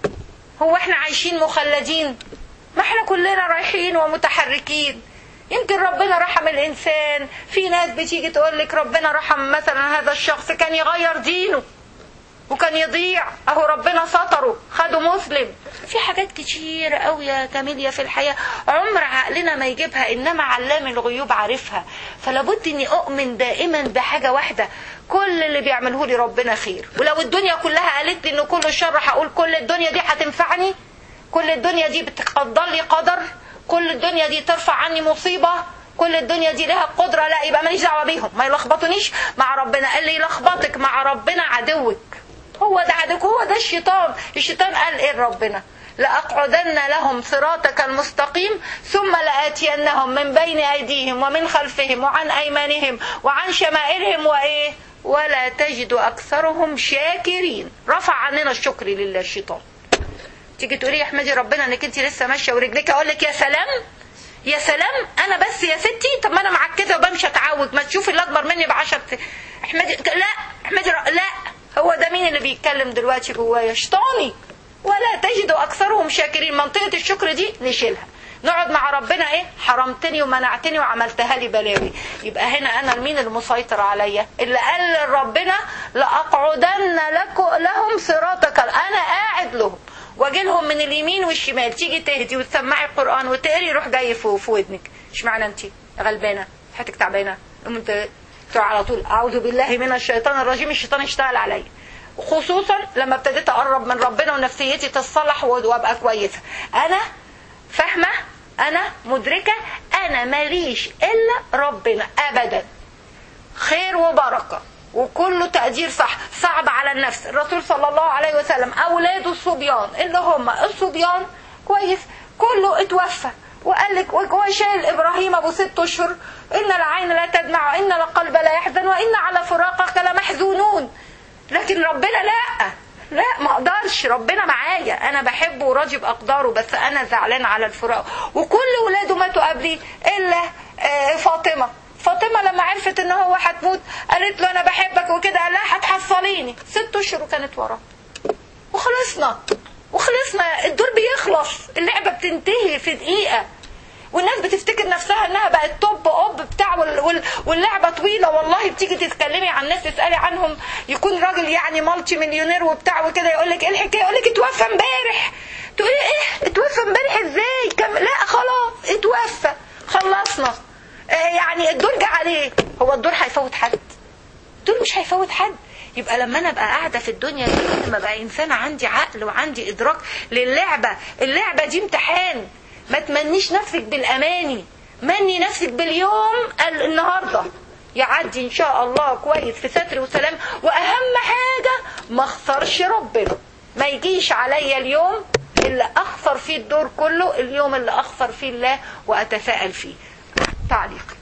هو احنا عايشين مخلدين؟ ما احنا كلنا رايحين ومتحركين. يمكن ربنا رحم الإنسان. في ناس بتيجي تقول لك ربنا رحم مثلا هذا الشخص كان يغير دينه وكان يضيع، اهو ربنا ستره خده مسلم. في حاجات كتير قوي يا كاميليا في الحياة عمر عقلنا ما يجيبها، انما علام الغيوب عارفها. فلابد اني اؤمن دائما بحاجة واحدة، كل اللي بيعمله لي ربنا خير. ولو الدنيا كلها قالت لي انه كله شر هقول كل الدنيا دي هتنفعني، كل الدنيا دي بتقدر لي قدر، كل الدنيا دي ترفع عني مصيبة، كل الدنيا دي لها قدرة، لا يبقى ماليش دعوة بيهم، ما يلخبطونيش مع ربنا. اللي يلخبطك مع ربنا عدوك، هو ده عدوك، هو ده الشيطان. الشيطان قال ايه ربنا؟ لأقعدن لهم صراطك المستقيم ثم لآتينهم من بين أيديهم ومن خلفهم وعن أيمانهم وعن شمائلهم وإيه ولا تجد أكثرهم شاكرين. رفع عننا الشكر لله الشيطان. تيجي تقولي يا احمدي ربنا انك انت لسه ماشيه ورجلك، اقول لك يا سلام يا سلام، انا بس يا ستي، طب ما انا معكزه وبمشي اتعوج، ما تشوفي اللي اكبر مني بعشر. احمدي لا احمدي لا، هو ده مين اللي بيتكلم دلوقتي جوايا؟ شيطاني. ولا تجد اكثرهم شاكرين. منطقه الشكر دي نشيلها، نقعد مع ربنا ايه؟ حرمتني ومنعتني وعملتها لي بلاوي. يبقى هنا انا مين المسيطر عليا؟ اللي قال لربنا لاقعدن لكم لهم صراطك، انا قاعد لهم واجي لهم من اليمين والشمال. تيجي تهدي وتسمعي القران وتقري يروح جاي في ودنك. اشمعنى انت غلبانه حياتك تعبانه؟ انت على طول اعوذ بالله من الشيطان الرجيم، الشيطان اشتغل عليا. خصوصا لما ابتديت اقرب من ربنا ونفسيتي تصلح وابقى كويسه. انا فاهمه، انا مدركه، انا ماليش الا ربنا ابدا. خير وبركه وكله تقدير صح. صعب على النفس. الرسول صلى الله عليه وسلم اولاده الصبيان اللي هم الصبيان كويس كله اتوفى، وقال لك وشايل ابراهيم ابو ست اشهر ان العين لا تدمع وان القلب لا يحزن وان على فراقك لمحزونون. لكن ربنا لا لا ما اقدرش، ربنا معايا، انا بحبه وراضي باقداره، بس انا زعلان على الفراق. وكل ولاده ماتوا قبلي الا فاطمه. فاطمه لما عرفت ان هو هتموت قالت له انا بحبك وكده، قال لها هتحصليني. ست اشهر وكانت وراه وخلصنا وخلصنا. الدور بيخلص، اللعبه بتنتهي في دقيقه. والناس بتفتكر نفسها انها بقت توب اوب بتاع واللعبه طويله. والله بتيجي تتكلمي عن ناس تسالي عنهم يكون راجل يعني مالتي مليونير وبتاع وكده، يقول لك ايه الحكايه؟ يقول لك اتوفى امبارح. تقولي ايه اتوفى امبارح ازاي؟ كم لا خلاص اتوفى خلصنا. آه يعني الدور جه عليه. هو الدور هيفوت حد؟ الدور مش هيفوت حد. يبقى لما انا ابقى قاعده في الدنيا دي لما ابقى انسانه عندي عقل وعندي ادراك للعبه. اللعبه دي امتحان. ما تمنيش نفسك بالاماني، مني نفسك باليوم النهارده يعدي ان شاء الله كويس في ستر وسلام. واهم حاجه ما اخسرش ربنا، ما يجيش عليا اليوم اللي اخسر فيه الدور كله، اليوم اللي اخسر فيه الله واتساءل فيه. تعليقك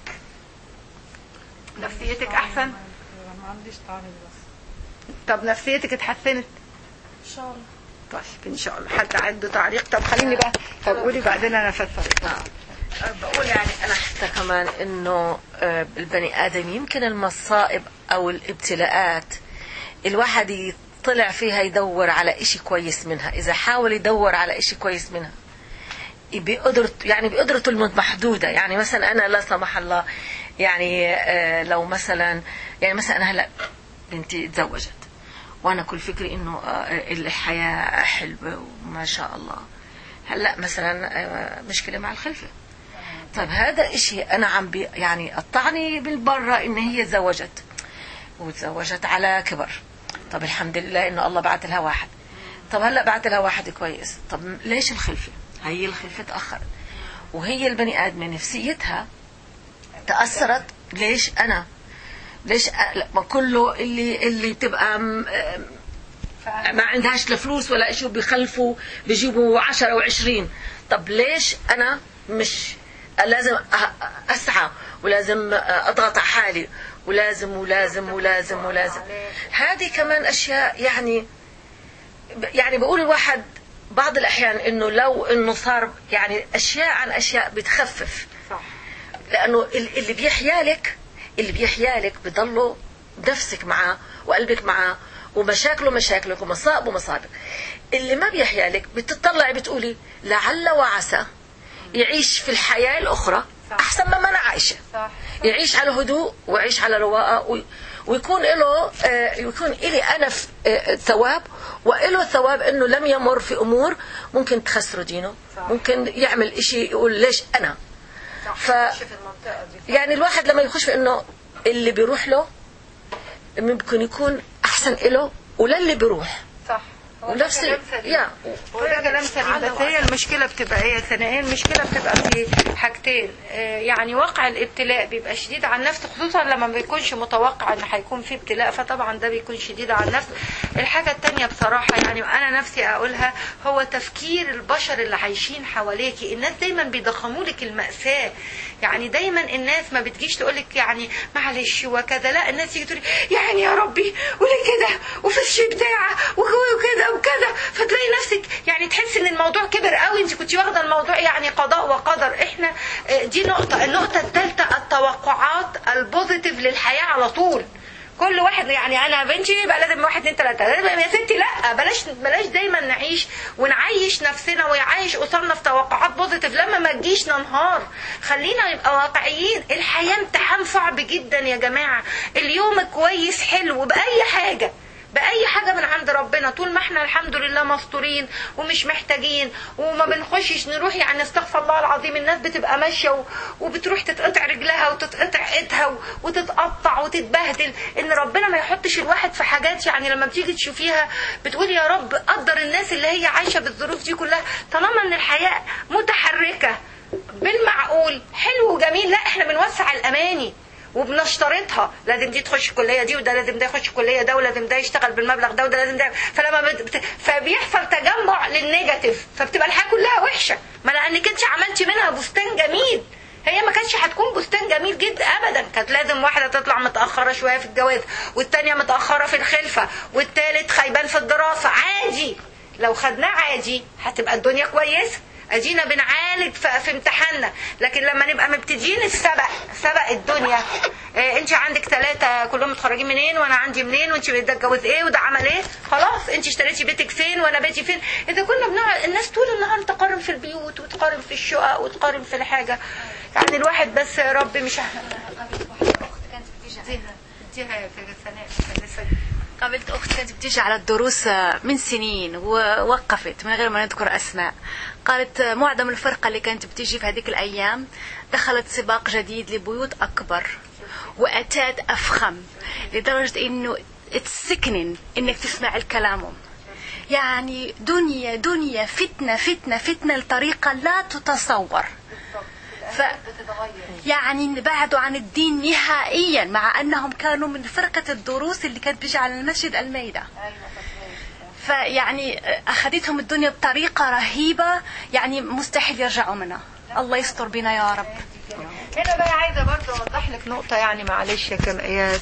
نفسيتك احسن؟ ما عنديش تعليق بس. طب نفسيتك اتحسنت ان شاء الله؟ طيب ان شاء الله. حد عنده تعليق؟ طب خليني بقى قولي بعدين انا افسر. بقول يعني انا حتى كمان انه البني ادم يمكن المصائب او الابتلاءات الواحد يطلع فيها يدور على اشي كويس منها. اذا حاول يدور على اشي كويس منها بقدرته، يعني بقدرته المحدودة. يعني مثلا انا لا سمح الله يعني لو مثلا يعني مثلا انا هلا بنتي تزوجت وانا كل فكري انه الحياة حلوة وما شاء الله. هلا مثلا مشكلة مع الخلفة. طيب هذا اشي انا عم بي يعني قطعني بالبرة ان هي تزوجت وتزوجت على كبر. طب الحمد لله انه الله بعت لها واحد. طب هلا بعت لها واحد كويس. طب ليش الخلفة؟ هي الخلفة تأخرت وهي البني آدمة نفسيتها تأثرت. ليش انا ليش ما كله اللي اللي تبقى ما عندهاش لا فلوس ولا شيء بيخلفوا بيجيبوا عشرة أو عشرين. طب ليش أنا مش لازم أسعى ولازم أضغط على حالي ولازم ولازم ولازم ولازم. هذه كمان أشياء يعني يعني بقول الواحد بعض الأحيان إنه لو إنه صار يعني أشياء عن أشياء بتخفف. لأنه اللي بيحيا لك اللي بيحيا لك بضله نفسك معاه وقلبك معاه ومشاكله مشاكلك ومصائب ومصائبك. اللي ما بيحيا لك بتطلع بتقولي لعل وعسى يعيش في الحياة الأخرى أحسن مما أنا عايشة. يعيش على هدوء ويعيش على رواقة ويكون له يكون إلي أنا ثواب وإله ثواب إنه لم يمر في أمور ممكن تخسر دينه، ممكن يعمل إشي يقول ليش أنا. ف يعني الواحد لما يخش في إنه اللي بيروح له ممكن يكون أحسن إله وللي بيروح. صح. ونفس ال... يا هو ده كلام سليم. بس هي المشكله بتبقى ايه يا سناء؟ هي المشكله بتبقى في حاجتين. آه يعني واقع الابتلاء بيبقى شديد على النفس، خصوصا لما ما بيكونش متوقع ان هيكون في ابتلاء، فطبعا ده بيكون شديد على النفس. الحاجه الثانيه بصراحه يعني انا نفسي اقولها، هو تفكير البشر اللي عايشين حواليكي. الناس دايما بيضخموا لك المأساة، يعني دايما الناس ما بتجيش تقول لك يعني معلش وكذا، لا الناس تيجي تقول يعني يا ربي وليه كده وفي الشيء بتاعه وكذا وكذا، فتلاقي نفسك يعني تحس ان الموضوع كبر قوي، انت كنت واخده الموضوع يعني قضاء وقدر. احنا دي نقطه. النقطه الثالثه التوقعات البوزيتيف للحياه على طول. كل واحد يعني انا بنتي يبقى لازم واحد اتنين تلاته، يا ستي لا، بلاش بلاش دايما نعيش ونعيش نفسنا ويعيش اسرنا في توقعات بوزيتيف لما ما تجيش ننهار. خلينا نبقى واقعيين. الحياه امتحان صعب جدا يا جماعه. اليوم كويس حلو باي حاجه، بأي حاجة من عند ربنا، طول ما احنا الحمد لله مستورين ومش محتاجين وما بنخشش نروح يعني استغفر الله العظيم. الناس بتبقى ماشية وبتروح تتقطع رجلها وتتقطع ايدها وتتقطع وتتبهدل، ان ربنا ما يحطش الواحد في حاجات يعني لما بتيجي تشوفيها بتقول يا رب قدر الناس اللي هي عايشة بالظروف دي كلها. طالما ان الحياة متحركة بالمعقول حلو وجميل، لا احنا بنوسع الاماني وبنشترطها، لازم دي تخش الكليه دي، وده لازم ده يخش الكليه ده، ولازم ده يشتغل بالمبلغ ده، وده لازم ده. فلما بت... فبيحصل تجمع للنيجاتيف، فبتبقى الحياه كلها وحشه. ما لانك انت عملتي منها بستان جميل. هي ما كانش هتكون بستان جميل جدا ابدا. كانت لازم واحده تطلع متاخره شويه في الجواز، والثانيه متاخره في الخلفه، والثالث خيبان في الدراسه. عادي لو خدناه عادي هتبقى الدنيا كويسه. ادينا بنعالج في امتحاننا. لكن لما نبقى مبتدين السبق سبق الدنيا، إيه انت عندك ثلاثة كلهم متخرجين منين وانا عندي منين، وانت ده اتجوز ايه وده عمل ايه، خلاص انت اشتريتي بيتك فين وانا بيتي فين. اذا كنا بنقعد الناس طول النهار تقارن في البيوت وتقارن في الشقق وتقارن في الحاجه، يعني الواحد بس يا رب مش قابلت أخت كانت بتيجي على الدروس من سنين ووقفت من غير ما نذكر أسماء. قالت معظم الفرقة اللي كانت بتيجي في هذيك الأيام دخلت سباق جديد لبيوت أكبر وأتات أفخم، لدرجة إنه اتسكنن إنك تسمع الكلامهم. يعني دنيا دنيا فتنة فتنة فتنة لطريقة لا تتصور. ف يعني بعدوا عن الدين نهائيا، مع أنهم كانوا من فرقة الدروس اللي كانت بيجي على المسجد الميدة. فيعني أخذتهم الدنيا بطريقة رهيبة، يعني مستحيل يرجعوا منها. الله يستر بنا يا رب. هنا بقى عايزة برضه أوضح لك نقطة، يعني معلش يا يا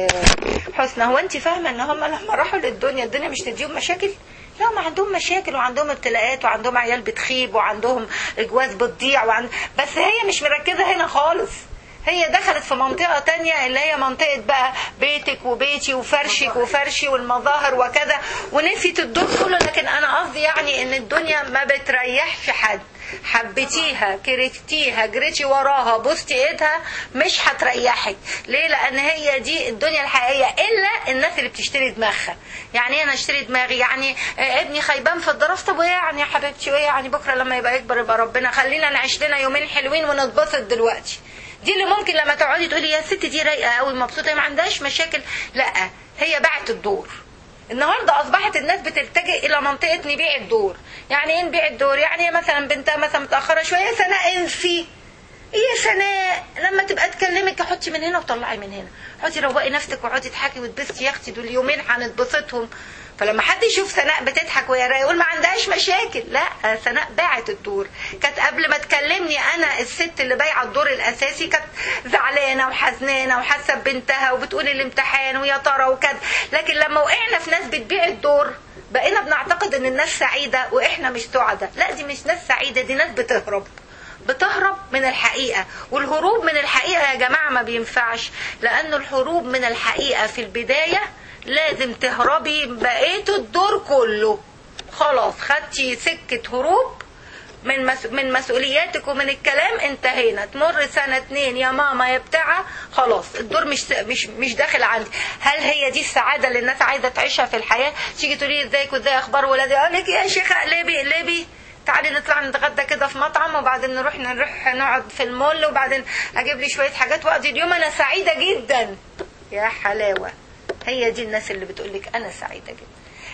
حسنى، هو أنت فاهمة إن هم لما راحوا للدنيا الدنيا مش تديهم مشاكل؟ لا، ما عندهم مشاكل وعندهم ابتلاءات وعندهم عيال بتخيب وعندهم اجواز بتضيع وعند... بس هي مش مركزة هنا خالص. هي دخلت في منطقة تانية اللي هي منطقة بقى بيتك وبيتي وفرشك وفرشي والمظاهر وكذا، ونسيت الدور كله. لكن أنا قصدي يعني إن الدنيا ما بتريحش حد. حبيتيها كرهتيها جريتي وراها بوستي ايدها مش هتريحك. ليه؟ لان هي دي الدنيا الحقيقيه، الا الناس اللي بتشتري دماغها. يعني انا اشتري دماغي، يعني ابني خيبان في الدراسه، طب وايه يعني يا حبيبتي، وايه يعني بكره لما يبقى يكبر يبقى ربنا خلينا نعيش لنا يومين حلوين ونتبسط دلوقتي. دي اللي ممكن لما تقعدي تقولي يا ست دي رايقه قوي مبسوطه ما عندهاش مشاكل. لا، هي باعت الدور. النهارده اصبحت الناس بتلتجئ الى منطقه نبيع الدور. يعني ايه نبيع الدور؟ يعني مثلا بنتها مثلا متاخره شويه، سناء انفي ايه سناء لما تبقى تكلمك حطي من هنا وطلعي من هنا، حطي روقي نفسك وقعدي تضحكي وتبسطي يا اختي، دول يومين هنتبسطهم. فلما حد يشوف سناء بتضحك ويا رايقه يقول ما عندهاش مشاكل. لا، سناء باعت الدور. كانت قبل ما تكلمني انا الست اللي بايعه الدور الاساسي كانت زعلانه وحزنانه وحاسه ببنتها وبتقول الامتحان ويا ترى وكده. لكن لما وقعنا في ناس بتبيع الدور بقينا بنعتقد ان الناس سعيده واحنا مش سعداء. لا، دي مش ناس سعيده، دي ناس بتهرب بتهرب من الحقيقة. والهروب من الحقيقة يا جماعة ما بينفعش، لأن الهروب من الحقيقة في البداية لازم تهربي بقيت الدور كله. خلاص خدتي سكة هروب من مس... من مسؤولياتك ومن الكلام، انتهينا. تمر سنة اتنين يا ماما يا بتاعة، خلاص الدور مش مش مش داخل عندي. هل هي دي السعادة اللي الناس عايزة تعيشها في الحياة؟ تيجي تقولي ازيك وازاي اخبار ولادي، اقول لك يا شيخة اقلبي اقلبي، تعالي نطلع نتغدى كده في مطعم، وبعدين نروح نروح نقعد في المول، وبعدين اجيب لي شويه حاجات واقضي اليوم انا سعيده جدا. يا حلاوه، هي دي الناس اللي بتقول لك انا سعيده جدا.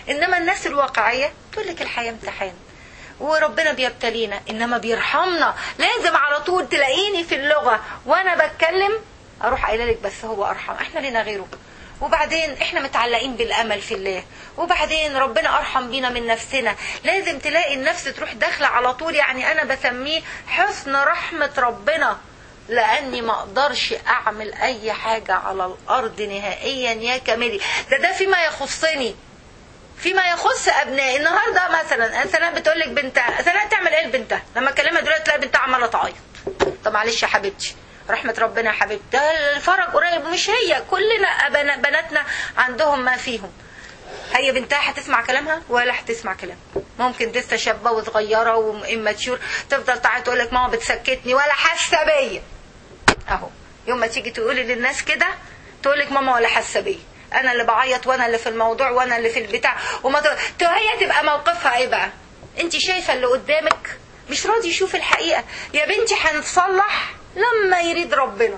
انما الناس الواقعيه تقول لك الحياه امتحان وربنا بيبتلينا، انما بيرحمنا. لازم على طول تلاقيني في اللغه وانا بتكلم اروح قايله لك بس هو ارحم، احنا لنا غيره، وبعدين احنا متعلقين بالامل في الله، وبعدين ربنا ارحم بينا من نفسنا. لازم تلاقي النفس تروح داخله على طول. يعني انا بسميه حسن رحمه ربنا، لاني ما اقدرش اعمل اي حاجه على الارض نهائيا يا كاملي. ده ده فيما يخصني. فيما يخص ابنائي النهارده مثلا سناء بتقول لك بنتها، سناء تعمل ايه لبنتها؟ لما اكلمها دلوقتي تلاقي بنتها عماله تعيط. طب معلش يا حبيبتي، رحمه ربنا يا حبيبتي، ده الفرج قريب. مش هي كلنا بناتنا عندهم ما فيهم. هي بنتها هتسمع كلامها ولا هتسمع كلام؟ ممكن لسه شابه وصغيره واماتيور تفضل تعيط تقول لك ماما بتسكتني ولا حاسه بيا. اهو يوم ما تيجي تقولي للناس كده تقول لك ماما ولا حاسه بيا، انا اللي بعيط وانا اللي في الموضوع وانا اللي في البتاع. وما ت... هي تبقى موقفها ايه بقى؟ انت شايفه اللي قدامك مش راضي يشوف الحقيقه. يا بنتي هنتصلح لما يريد ربنا،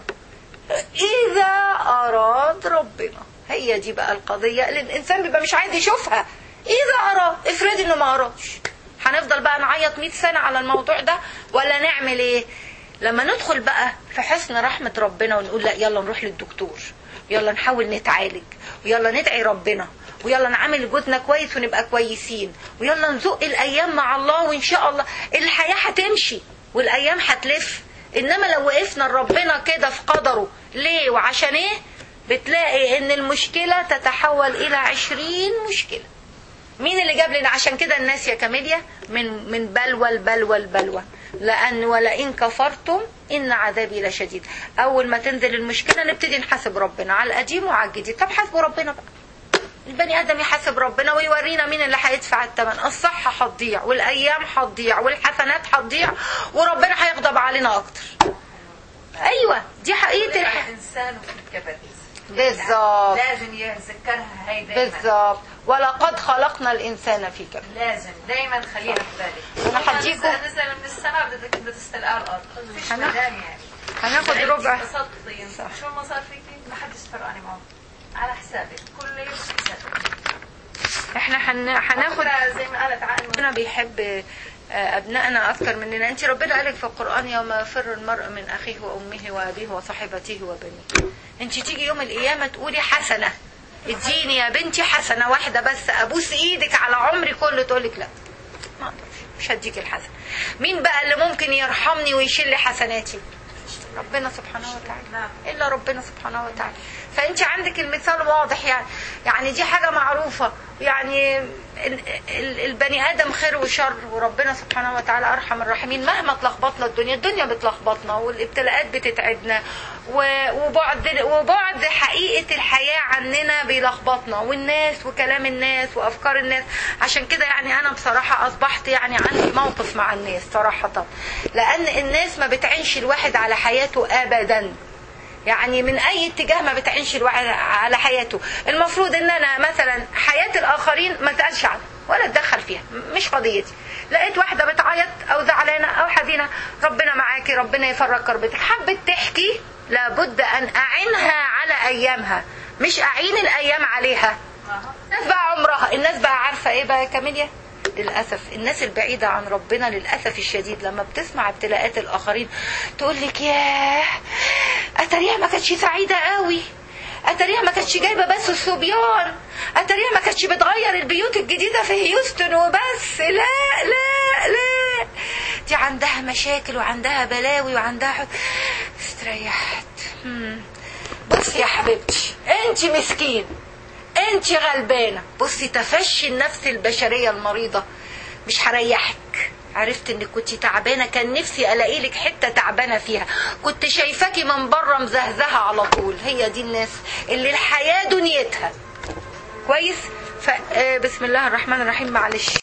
اذا اراد ربنا. هي دي بقى القضيه اللي الانسان بيبقى مش عايز يشوفها. اذا اراد، افرض انه ما ارادش، هنفضل بقى نعيط مئة سنه على الموضوع ده ولا نعمل ايه؟ لما ندخل بقى في حسن رحمه ربنا ونقول لا يلا نروح للدكتور، يلا نحاول نتعالج، ويلا ندعي ربنا، ويلا نعمل جهدنا كويس ونبقى كويسين، ويلا نزق الايام مع الله، وان شاء الله الحياه هتمشي والايام هتلف. انما لو وقفنا لربنا كده في قدره ليه وعشان ايه، بتلاقي ان المشكله تتحول الى عشرين مشكله. مين اللي جاب لنا؟ عشان كده الناس يا كاميليا من من بلوى البلوى البلوى، لان ولئن كفرتم ان عذابي لشديد. اول ما تنزل المشكله نبتدي نحاسب ربنا على القديم وعلى الجديد. طب حاسبوا ربنا بقى. البني ادم يحاسب ربنا ويورينا مين اللي هيدفع الثمن. الصحه هتضيع والايام هتضيع والحسنات هتضيع وربنا هيغضب علينا اكتر. ايوه دي حقيقه الح... الانسان في الكبد بالظبط، لازم يتذكرها هي دايما بالظبط. ولقد خلقنا الانسان في كبد. لازم دايما خليها في بالك. انا هديكم نزل من السماء بدك بتستلقى الارض، مفيش هنا- مدام يعني. هناخد ربع. انبسطتي شو ما صار فيكي ما حدش فرقاني معه، على حسابك كل يوم حسابك. احنا هن... هناخد. بكرة زي ما قالت عائلة ربنا بيحب أبنائنا أكثر مننا. أنت ربنا قالك في القرآن يوم يفر المرء من أخيه وأمه وأبيه وصاحبته وبنيه. أنت تيجي يوم القيامة تقولي حسنة، اديني يا بنتي حسنة واحدة بس أبوس إيدك على عمري كله، تقولك لا ما أقدرش مش هديك الحسنة. مين بقى اللي ممكن يرحمني ويشيل لي حسناتي؟ ربنا سبحانه وتعالى، إلا ربنا سبحانه وتعالى. فأنت عندك المثال واضح يعني. يعني دي حاجة معروفة يعني. البني آدم خير وشر، وربنا سبحانه وتعالى أرحم الراحمين. مهما تلخبطنا الدنيا، الدنيا بتلخبطنا والابتلاءات بتتعبنا، وبعد وبعد حقيقة الحياة عننا بيلخبطنا، والناس وكلام الناس وأفكار الناس. عشان كده يعني أنا بصراحة أصبحت يعني عندي موقف مع الناس صراحة، لأن الناس ما بتعينش الواحد على حياته أبدا. يعني من اي اتجاه ما بتعينش الواحد على حياته. المفروض ان انا مثلا حياة الاخرين ما اسالش عنها ولا اتدخل فيها، مش قضيتي. لقيت واحدة بتعيط او زعلانة او حزينة، ربنا معاكي، ربنا يفرج كربتك. حبت تحكي، لابد ان اعينها على ايامها، مش اعين الايام عليها. الناس بقى عمرها، الناس بقى عارفة ايه بقى يا كاميليا؟ للأسف الناس البعيدة عن ربنا للأسف الشديد لما بتسمع ابتلاءات الآخرين تقول لك ياه أتريها ما كانتش سعيدة قوي، أتريها ما كانتش جايبة بس الصبيان، أتريها ما كانتش بتغير البيوت الجديدة في هيوستن وبس. لا لا لا، دي عندها مشاكل وعندها بلاوي وعندها حد. استريحت. بصي يا حبيبتي، انت مسكين، انت غلبانة. بصي تفشي النفس البشرية المريضة مش هريحك. عرفت انك كنت تعبانة، كان نفسي الاقي لك حتة تعبانة فيها، كنت شايفاكي من بره مزهزهة على طول. هي دي الناس اللي الحياة دنيتها كويس. بسم الله الرحمن الرحيم. معلش